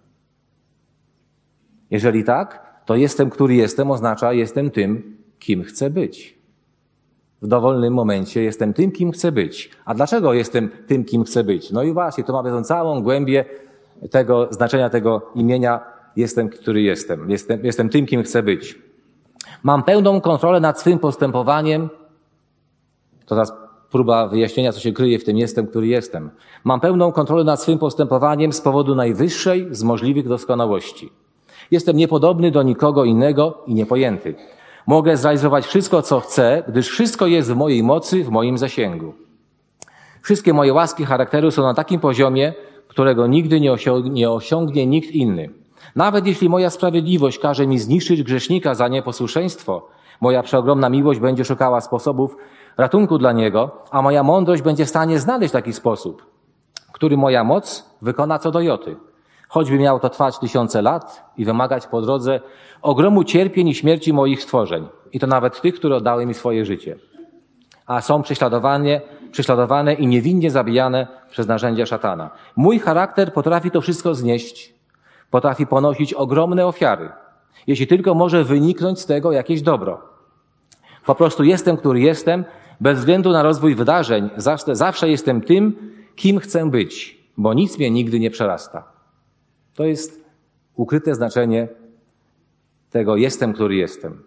Jeżeli tak, to jestem, który jestem, oznacza jestem tym, kim chcę być. W dowolnym momencie jestem tym, kim chcę być. A dlaczego jestem tym, kim chcę być? No i właśnie, to mamy tą całą głębię tego znaczenia tego imienia jestem, który jestem. Jestem, jestem tym, kim chcę być. Mam pełną kontrolę nad swym postępowaniem. To teraz próba wyjaśnienia, co się kryje w tym jestem, który jestem. Mam pełną kontrolę nad swym postępowaniem z powodu najwyższej z możliwych doskonałości. Jestem niepodobny do nikogo innego i niepojęty. Mogę zrealizować wszystko, co chcę, gdyż wszystko jest w mojej mocy, w moim zasięgu. Wszystkie moje łaski charakteru są na takim poziomie, którego nigdy nie osiągnie, nie osiągnie nikt inny. Nawet jeśli moja sprawiedliwość każe mi zniszczyć grzesznika za nieposłuszeństwo, Moja przeogromna miłość będzie szukała sposobów ratunku dla niego, a moja mądrość będzie w stanie znaleźć taki sposób, który moja moc wykona co do joty. Choćby miał to trwać tysiące lat i wymagać po drodze ogromu cierpień i śmierci moich stworzeń. I to nawet tych, które oddały mi swoje życie. A są prześladowane, prześladowane i niewinnie zabijane przez narzędzia szatana. Mój charakter potrafi to wszystko znieść. Potrafi ponosić ogromne ofiary. Jeśli tylko może wyniknąć z tego jakieś dobro. Po prostu jestem, który jestem, bez względu na rozwój wydarzeń. Zawsze, zawsze jestem tym, kim chcę być, bo nic mnie nigdy nie przerasta. To jest ukryte znaczenie tego jestem, który jestem.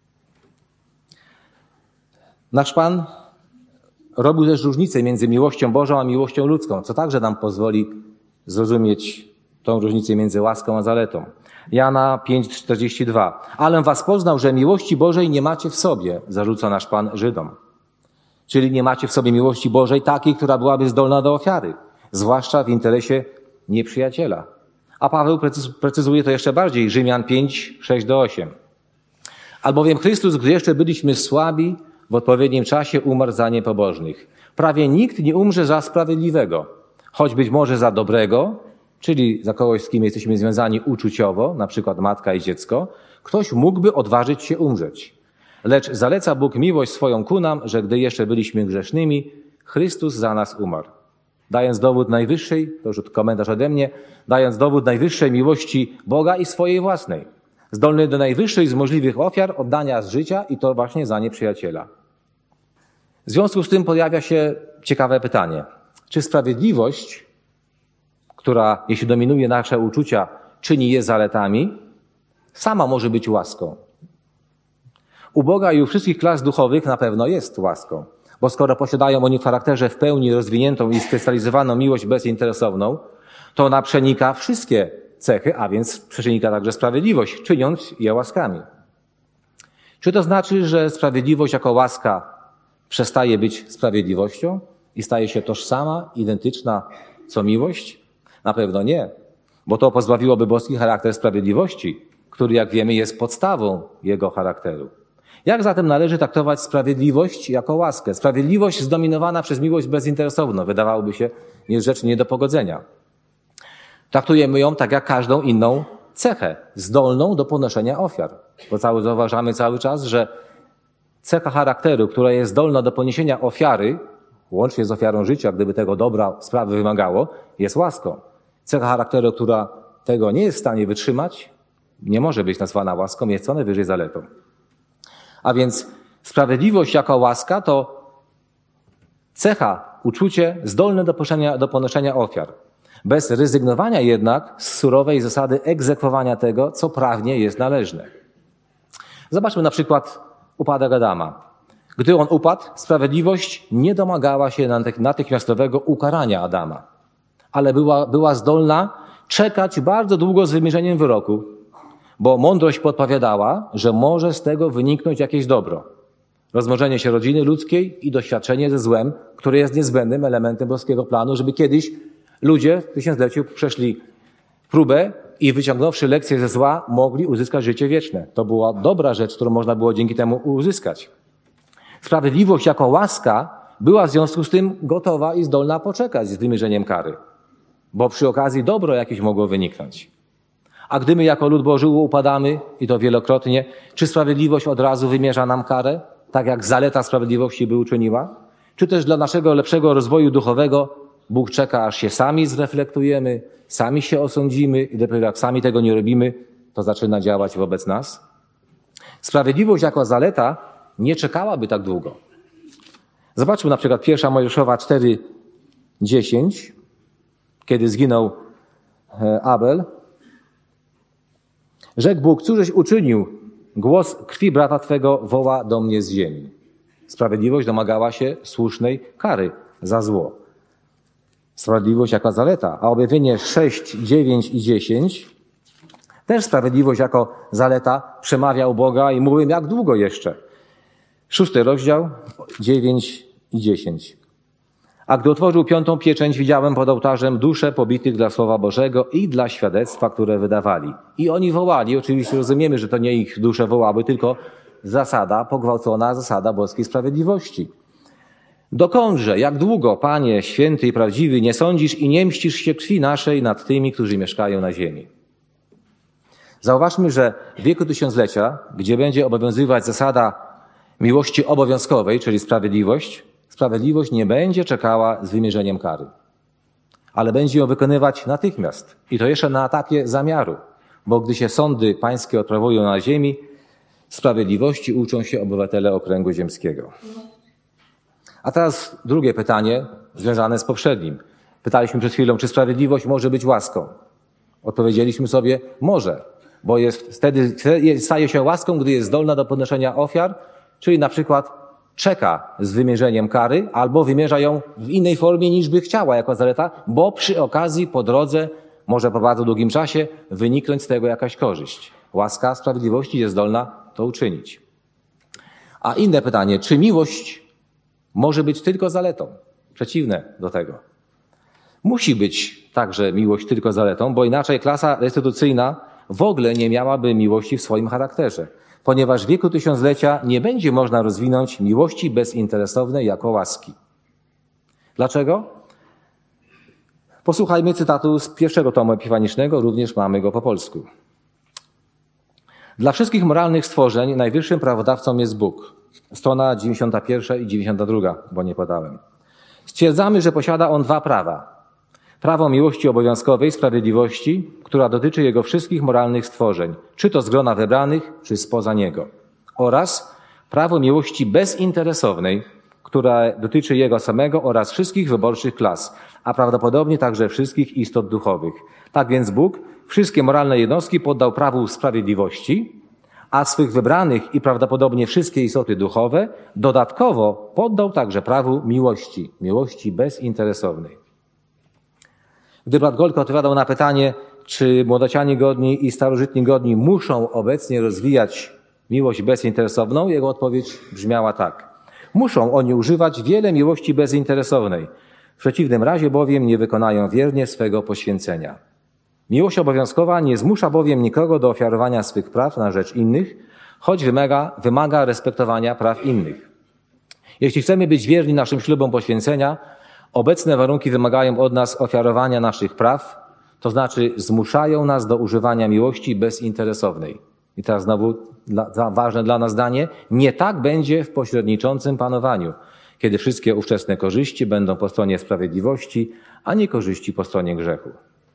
Nasz Pan robił też różnicę między miłością Bożą a miłością ludzką, co także nam pozwoli zrozumieć tą różnicę między łaską a zaletą. Jana pięć czterdzieści dwa. Alem was poznał, że miłości Bożej nie macie w sobie, zarzuca nasz Pan Żydom. Czyli nie macie w sobie miłości Bożej takiej, która byłaby zdolna do ofiary, zwłaszcza w interesie nieprzyjaciela. A Paweł precyzuje to jeszcze bardziej, Rzymian pięć sześć do osiem. Albowiem Chrystus, gdy jeszcze byliśmy słabi, w odpowiednim czasie umarł za niepobożnych. Prawie nikt nie umrze za sprawiedliwego, choć być może za dobrego, czyli za kogoś, z kim jesteśmy związani uczuciowo, na przykład matka i dziecko, ktoś mógłby odważyć się umrzeć. Lecz zaleca Bóg miłość swoją ku nam, że gdy jeszcze byliśmy grzesznymi, Chrystus za nas umarł. Dając dowód najwyższej, to już komentarz ode mnie, dając dowód najwyższej miłości Boga i swojej własnej. Zdolny do najwyższej z możliwych ofiar oddania z życia i to właśnie za nieprzyjaciela. W związku z tym pojawia się ciekawe pytanie. Czy sprawiedliwość, która, jeśli dominuje nasze uczucia, czyni je zaletami, sama może być łaską? U Boga i u wszystkich klas duchowych na pewno jest łaską, bo skoro posiadają oni w charakterze w pełni rozwiniętą i skrystalizowaną miłość bezinteresowną, to ona przenika wszystkie cechy, a więc przenika także sprawiedliwość, czyniąc je łaskami. Czy to znaczy, że sprawiedliwość jako łaska przestaje być sprawiedliwością i staje się tożsama, identyczna co miłość? Na pewno nie, bo to pozbawiłoby boski charakter sprawiedliwości, który, jak wiemy, jest podstawą jego charakteru. Jak zatem należy traktować sprawiedliwość jako łaskę? Sprawiedliwość zdominowana przez miłość bezinteresowną, wydawałoby się, jest rzecz nie do pogodzenia. Traktujemy ją tak jak każdą inną cechę, zdolną do ponoszenia ofiar. Bo cały, zauważamy cały czas, że cecha charakteru, która jest zdolna do poniesienia ofiary, łącznie z ofiarą życia, gdyby tego dobra sprawy wymagało, jest łaską. Cecha charakteru, która tego nie jest w stanie wytrzymać, nie może być nazwana łaską, jest co najwyżej zaletą. A więc sprawiedliwość jako łaska to cecha, uczucie zdolne do ponoszenia, do ponoszenia ofiar. Bez rezygnowania jednak z surowej zasady egzekwowania tego, co prawnie jest należne. Zobaczmy na przykład upadek Adama. Gdy on upadł, sprawiedliwość nie domagała się natychmiastowego ukarania Adama, ale była, była zdolna czekać bardzo długo z wymierzeniem wyroku, bo mądrość podpowiadała, że może z tego wyniknąć jakieś dobro. Rozmnożenie się rodziny ludzkiej i doświadczenie ze złem, które jest niezbędnym elementem boskiego planu, żeby kiedyś ludzie w tysiącleciu przeszli próbę i wyciągnąwszy lekcję ze zła, mogli uzyskać życie wieczne. To była dobra rzecz, którą można było dzięki temu uzyskać. Sprawiedliwość jako łaska była w związku z tym gotowa i zdolna poczekać z wymierzeniem kary, bo przy okazji dobro jakieś mogło wyniknąć. A gdy my jako lud Boży upadamy, i to wielokrotnie, czy sprawiedliwość od razu wymierza nam karę, tak jak zaleta sprawiedliwości by uczyniła? Czy też dla naszego lepszego rozwoju duchowego Bóg czeka, aż się sami zreflektujemy, sami się osądzimy i dopiero jak sami tego nie robimy, to zaczyna działać wobec nas? Sprawiedliwość jako zaleta nie czekałaby tak długo. Zobaczmy na przykład pierwsza Mojżeszowa cztery dziesięć, kiedy zginął Abel. Rzekł Bóg, cóżeś uczynił? Głos krwi brata twego woła do mnie z ziemi. Sprawiedliwość domagała się słusznej kary za zło. Sprawiedliwość jako zaleta. A objawienie sześć, dziewięć i dziesięć też sprawiedliwość jako zaleta przemawia u Boga i mówił, jak długo jeszcze? Szósty rozdział, dziewięć i dziesięć. A gdy otworzył piątą pieczęć, widziałem pod ołtarzem dusze pobitych dla Słowa Bożego i dla świadectwa, które wydawali. I oni wołali, oczywiście rozumiemy, że to nie ich dusze wołały, tylko zasada, pogwałcona zasada boskiej sprawiedliwości. Dokądże, jak długo, Panie święty i prawdziwy, nie sądzisz i nie mścisz się krwi naszej nad tymi, którzy mieszkają na ziemi? Zauważmy, że w wieku tysiąclecia, gdzie będzie obowiązywać zasada miłości obowiązkowej, czyli sprawiedliwość, sprawiedliwość nie będzie czekała z wymierzeniem kary, ale będzie ją wykonywać natychmiast. I to jeszcze na etapie zamiaru, bo gdy się sądy pańskie odprawują na ziemi, sprawiedliwości uczą się obywatele okręgu ziemskiego. A teraz drugie pytanie związane z poprzednim. Pytaliśmy przed chwilą, czy sprawiedliwość może być łaską? Odpowiedzieliśmy sobie, może, bo jest, wtedy staje się łaską, gdy jest zdolna do podnoszenia ofiar, czyli na przykład czeka z wymierzeniem kary albo wymierza ją w innej formie niż by chciała jako zaleta, bo przy okazji po drodze, może po bardzo długim czasie, wyniknąć z tego jakaś korzyść. Łaska sprawiedliwości jest zdolna to uczynić. A inne pytanie, czy miłość może być tylko zaletą? Przeciwne do tego. Musi być także miłość tylko zaletą, bo inaczej klasa restytucyjna w ogóle nie miałaby miłości w swoim charakterze, ponieważ w wieku tysiąclecia nie będzie można rozwinąć miłości bezinteresownej jako łaski. Dlaczego? Posłuchajmy cytatu z pierwszego tomu epifanicznego, również mamy go po polsku. Dla wszystkich moralnych stworzeń najwyższym prawodawcą jest Bóg. Strona dziewięćdziesiąta pierwsza i dziewięćdziesiąta druga, bo nie podałem. Stwierdzamy, że posiada on dwa prawa. Prawo miłości obowiązkowej, sprawiedliwości, która dotyczy jego wszystkich moralnych stworzeń, czy to z grona wybranych, czy spoza niego. Oraz prawo miłości bezinteresownej, która dotyczy jego samego oraz wszystkich wyborczych klas, a prawdopodobnie także wszystkich istot duchowych. Tak więc Bóg wszystkie moralne jednostki poddał prawu sprawiedliwości, a swych wybranych i prawdopodobnie wszystkie istoty duchowe dodatkowo poddał także prawu miłości, miłości bezinteresownej. Gdy brat Goldko odpowiadał na pytanie, czy młodociani godni i starożytni godni muszą obecnie rozwijać miłość bezinteresowną, jego odpowiedź brzmiała tak. Muszą oni używać wiele miłości bezinteresownej. W przeciwnym razie bowiem nie wykonają wiernie swego poświęcenia. Miłość obowiązkowa nie zmusza bowiem nikogo do ofiarowania swych praw na rzecz innych, choć wymaga, wymaga respektowania praw innych. Jeśli chcemy być wierni naszym ślubom poświęcenia, obecne warunki wymagają od nas ofiarowania naszych praw, to znaczy zmuszają nas do używania miłości bezinteresownej. I teraz znowu dla, ważne dla nas zdanie, nie tak będzie w pośredniczącym panowaniu, kiedy wszystkie ówczesne korzyści będą po stronie sprawiedliwości, a nie korzyści po stronie grzechu.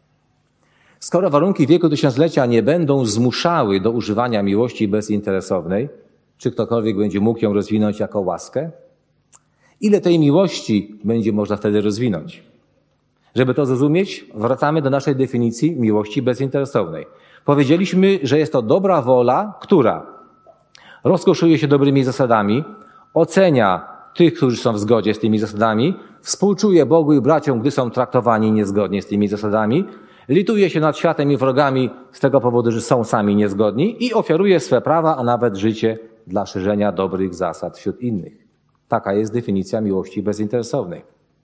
Skoro warunki wieku tysiąclecia nie będą zmuszały do używania miłości bezinteresownej, czy ktokolwiek będzie mógł ją rozwinąć jako łaskę? Ile tej miłości będzie można wtedy rozwinąć? Żeby to zrozumieć, wracamy do naszej definicji miłości bezinteresownej. Powiedzieliśmy, że jest to dobra wola, która rozkoszuje się dobrymi zasadami, ocenia tych, którzy są w zgodzie z tymi zasadami, współczuje Bogu i braciom, gdy są traktowani niezgodnie z tymi zasadami, lituje się nad światem i wrogami z tego powodu, że są sami niezgodni i ofiaruje swe prawa, a nawet życie dla szerzenia dobrych zasad wśród innych. Taka jest definicja miłości bezinteresownej.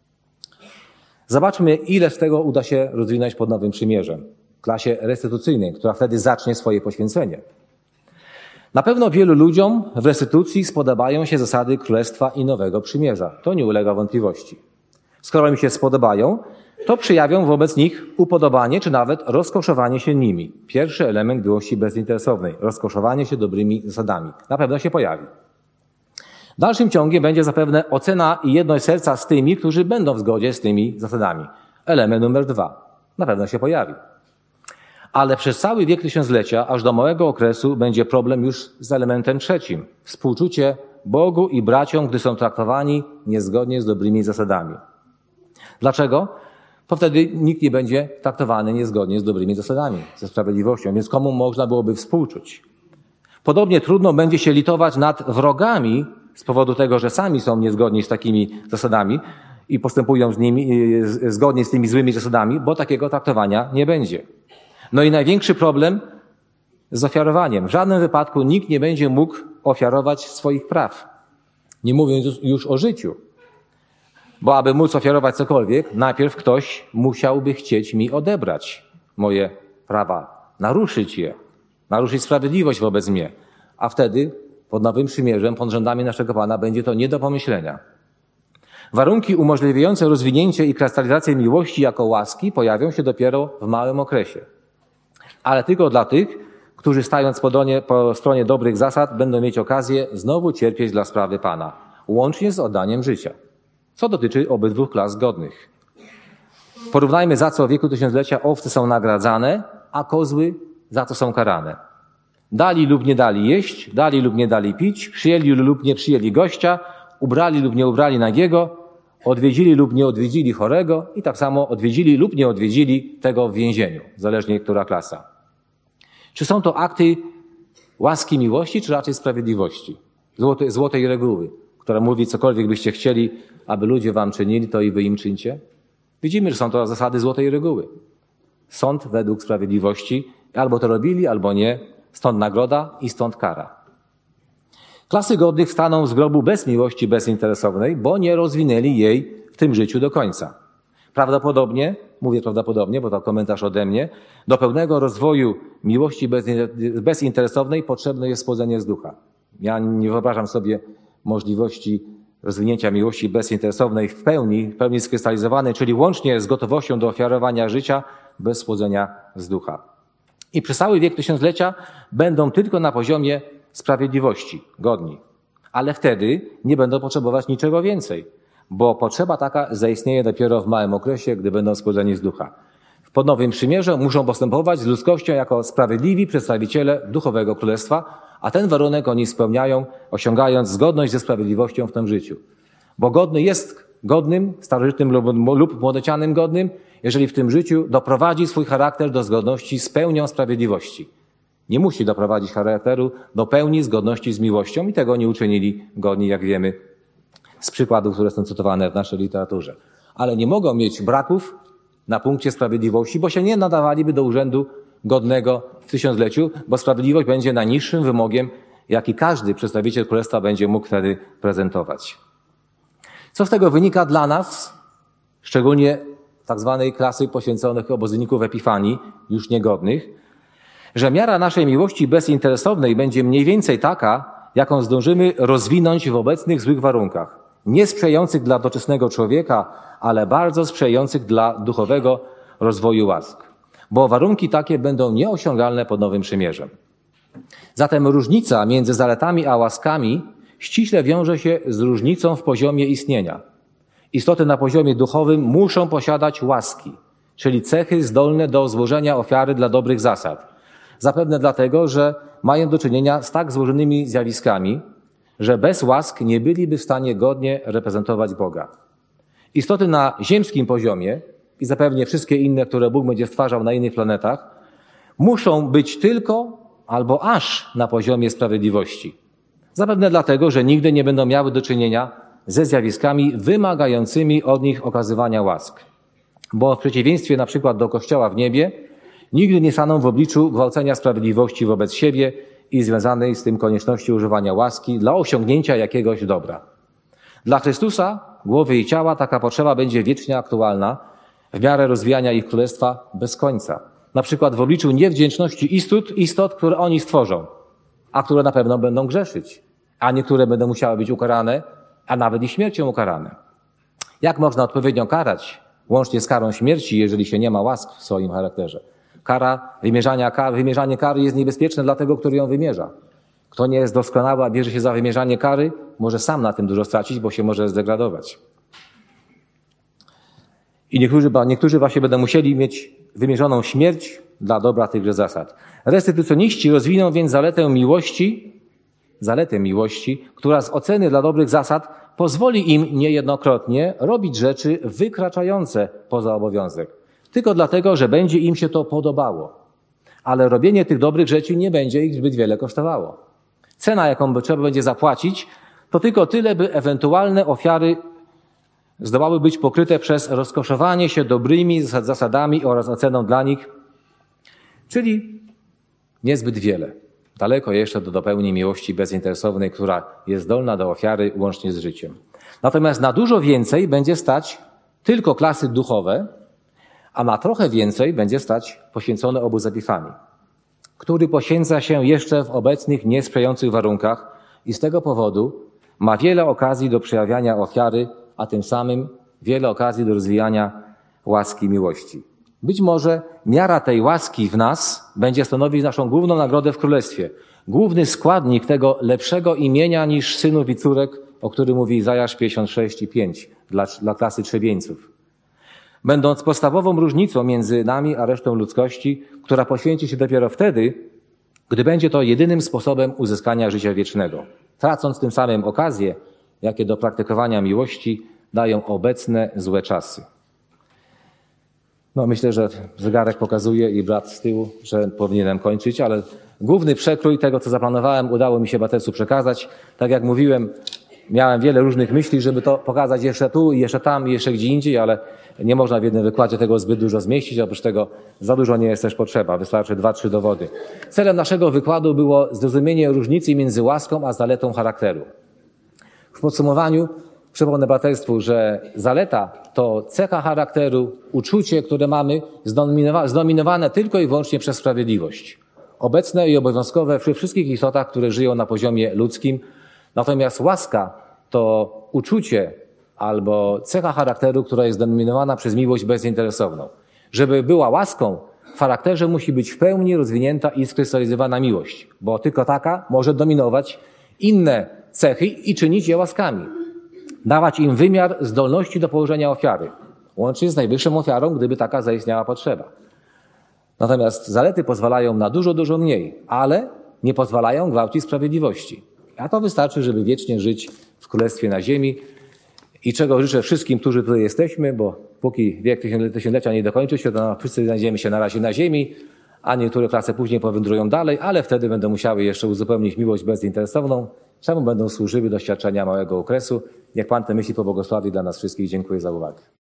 Zobaczmy, ile z tego uda się rozwinąć pod Nowym Przymierzem, w klasie restytucyjnej, która wtedy zacznie swoje poświęcenie. Na pewno wielu ludziom w restytucji spodobają się zasady Królestwa i Nowego Przymierza. To nie ulega wątpliwości. Skoro mi się spodobają, to przejawią wobec nich upodobanie, czy nawet rozkoszowanie się nimi. Pierwszy element miłości bezinteresownej. Rozkoszowanie się dobrymi zasadami. Na pewno się pojawi. Dalszym ciągiem będzie zapewne ocena i jedność serca z tymi, którzy będą w zgodzie z tymi zasadami. Element numer dwa. Na pewno się pojawi. Ale przez cały wiek tysiąclecia, aż do małego okresu, będzie problem już z elementem trzecim. Współczucie Bogu i braciom, gdy są traktowani niezgodnie z dobrymi zasadami. Dlaczego? Bo wtedy nikt nie będzie traktowany niezgodnie z dobrymi zasadami, ze sprawiedliwością, więc komu można byłoby współczuć? Podobnie trudno będzie się litować nad wrogami z powodu tego, że sami są niezgodni z takimi zasadami i postępują z nimi zgodnie z tymi złymi zasadami, bo takiego traktowania nie będzie. No i największy problem z ofiarowaniem. W żadnym wypadku nikt nie będzie mógł ofiarować swoich praw. Nie mówiąc już o życiu. Bo aby móc ofiarować cokolwiek, najpierw ktoś musiałby chcieć mi odebrać moje prawa, naruszyć je, naruszyć sprawiedliwość wobec mnie. A wtedy pod nowym przymierzem, pod rządami naszego Pana, będzie to nie do pomyślenia. Warunki umożliwiające rozwinięcie i krystalizację miłości jako łaski pojawią się dopiero w małym okresie. Ale tylko dla tych, którzy stając po, donie, po stronie dobrych zasad, będą mieć okazję znowu cierpieć dla sprawy Pana, łącznie z oddaniem życia, co dotyczy obydwu klas godnych. Porównajmy, za co w wieku tysiąclecia owce są nagradzane, a kozły za co są karane. Dali lub nie dali jeść, dali lub nie dali pić, przyjęli lub nie przyjęli gościa, ubrali lub nie ubrali nagiego, odwiedzili lub nie odwiedzili chorego i tak samo odwiedzili lub nie odwiedzili tego w więzieniu, zależnie która klasa. Czy są to akty łaski miłości, czy raczej sprawiedliwości? Złotej, złotej reguły, która mówi, cokolwiek byście chcieli, aby ludzie wam czynili, to i wy im czyńcie. Widzimy, że są to zasady złotej reguły. Sąd według sprawiedliwości, albo to robili, albo nie, stąd nagroda i stąd kara. Klasy godnych wstaną z grobu bez miłości bezinteresownej, bo nie rozwinęli jej w tym życiu do końca. Prawdopodobnie, mówię prawdopodobnie, bo to komentarz ode mnie, do pełnego rozwoju miłości bezinteresownej potrzebne jest spłodzenie z ducha. Ja nie wyobrażam sobie możliwości rozwinięcia miłości bezinteresownej w pełni, w pełni skrystalizowanej, czyli łącznie z gotowością do ofiarowania życia bez spłodzenia z ducha. I przez cały wiek tysiąclecia będą tylko na poziomie sprawiedliwości, godni. Ale wtedy nie będą potrzebować niczego więcej, bo potrzeba taka zaistnieje dopiero w małym okresie, gdy będą spłodzeni z ducha. W ponownym przymierzu muszą postępować z ludzkością jako sprawiedliwi przedstawiciele duchowego królestwa, a ten warunek oni spełniają, osiągając zgodność ze sprawiedliwością w tym życiu. Bo godny jest godnym, starożytnym lub młodocianym godnym, jeżeli w tym życiu doprowadzi swój charakter do zgodności z pełnią sprawiedliwości. Nie musi doprowadzić charakteru do pełni zgodności z miłością i tego nie uczynili godni, jak wiemy, z przykładów, które są cytowane w naszej literaturze. Ale nie mogą mieć braków na punkcie sprawiedliwości, bo się nie nadawaliby do urzędu godnego w tysiącleciu, bo sprawiedliwość będzie najniższym wymogiem, jaki każdy przedstawiciel królestwa będzie mógł wtedy prezentować. Co z tego wynika dla nas, szczególnie tak zwanej klasy poświęconych obozyników Epifanii, już niegodnych, że miara naszej miłości bezinteresownej będzie mniej więcej taka, jaką zdążymy rozwinąć w obecnych złych warunkach, nie sprzyjających dla doczesnego człowieka, ale bardzo sprzyjających dla duchowego rozwoju łask. Bo warunki takie będą nieosiągalne pod nowym przymierzem. Zatem różnica między zaletami a łaskami ściśle wiąże się z różnicą w poziomie istnienia. Istoty na poziomie duchowym muszą posiadać łaski, czyli cechy zdolne do złożenia ofiary dla dobrych zasad. Zapewne dlatego, że mają do czynienia z tak złożonymi zjawiskami, że bez łask nie byliby w stanie godnie reprezentować Boga. Istoty na ziemskim poziomie i zapewne wszystkie inne, które Bóg będzie stwarzał na innych planetach, muszą być tylko albo aż na poziomie sprawiedliwości. Zapewne dlatego, że nigdy nie będą miały do czynienia ze zjawiskami wymagającymi od nich okazywania łask. Bo w przeciwieństwie na przykład do Kościoła w niebie, nigdy nie staną w obliczu gwałcenia sprawiedliwości wobec siebie i związanej z tym konieczności używania łaski dla osiągnięcia jakiegoś dobra. Dla Chrystusa, głowy i ciała, taka potrzeba będzie wiecznie aktualna w miarę rozwijania ich królestwa bez końca. Na przykład w obliczu niewdzięczności istot, istot, które oni stworzą, a które na pewno będą grzeszyć, a niektóre będą musiały być ukarane, a nawet i śmiercią ukarane. Jak można odpowiednio karać, łącznie z karą śmierci, jeżeli się nie ma łask w swoim charakterze? Kara, wymierzania kar, wymierzanie kary jest niebezpieczne dla tego, który ją wymierza. Kto nie jest doskonały, a bierze się za wymierzanie kary, może sam na tym dużo stracić, bo się może zdegradować. I niektórzy, niektórzy właśnie będą musieli mieć wymierzoną śmierć dla dobra tychże zasad. Restytucjoniści rozwiną więc zaletę miłości, zaletę miłości, która z oceny dla dobrych zasad pozwoli im niejednokrotnie robić rzeczy wykraczające poza obowiązek. Tylko dlatego, że będzie im się to podobało. Ale robienie tych dobrych rzeczy nie będzie ich zbyt wiele kosztowało. Cena, jaką trzeba będzie zapłacić, to tylko tyle, by ewentualne ofiary zdołały być pokryte przez rozkoszowanie się dobrymi zasadami oraz oceną dla nich, czyli niezbyt wiele. Daleko jeszcze do dopełnienia miłości bezinteresownej, która jest zdolna do ofiary łącznie z życiem. Natomiast na dużo więcej będzie stać tylko klasy duchowe, a na trochę więcej będzie stać poświęcony obóz Epifanii, który poświęca się jeszcze w obecnych niesprzyjających warunkach i z tego powodu ma wiele okazji do przejawiania ofiary, a tym samym wiele okazji do rozwijania łaski miłości. Być może miara tej łaski w nas będzie stanowić naszą główną nagrodę w Królestwie. Główny składnik tego lepszego imienia niż synów i córek, o którym mówi Izajasz pięćdziesiąt sześć i pięć dla, dla klasy trzebieńców. Będąc podstawową różnicą między nami a resztą ludzkości, która poświęci się dopiero wtedy, gdy będzie to jedynym sposobem uzyskania życia wiecznego, tracąc tym samym okazje, jakie do praktykowania miłości dają obecne złe czasy. No myślę, że zegarek pokazuje i brat z tyłu, że powinienem kończyć, ale główny przekrój tego, co zaplanowałem, udało mi się Batesu przekazać. Tak jak mówiłem, miałem wiele różnych myśli, żeby to pokazać jeszcze tu, i jeszcze tam, i jeszcze gdzie indziej, ale nie można w jednym wykładzie tego zbyt dużo zmieścić. Oprócz tego za dużo nie jest też potrzeba. Wystarczy dwa, trzy dowody. Celem naszego wykładu było zrozumienie różnicy między łaską a zaletą charakteru. W podsumowaniu przypomnę braterstwu, że zaleta to cecha charakteru, uczucie, które mamy zdominowane tylko i wyłącznie przez sprawiedliwość. Obecne i obowiązkowe przy wszystkich istotach, które żyją na poziomie ludzkim. Natomiast łaska to uczucie albo cecha charakteru, która jest zdominowana przez miłość bezinteresowną. Żeby była łaską, w charakterze musi być w pełni rozwinięta i skrystalizowana miłość, bo tylko taka może dominować inne cechy i czynić je łaskami. Dawać im wymiar zdolności do położenia ofiary, łącznie z najwyższą ofiarą, gdyby taka zaistniała potrzeba. Natomiast zalety pozwalają na dużo, dużo mniej, ale nie pozwalają gwałcić sprawiedliwości. A to wystarczy, żeby wiecznie żyć w Królestwie na ziemi i czego życzę wszystkim, którzy tutaj jesteśmy, bo póki wiek tysiąclecia nie dokończy się, to wszyscy znajdziemy się na razie na ziemi, a niektóre klasy później powędrują dalej, ale wtedy będą musiały jeszcze uzupełnić miłość bezinteresowną, czemu będą służyły doświadczenia małego okresu. Niech Pan te myśli pobłogosławi dla nas wszystkich. Dziękuję za uwagę.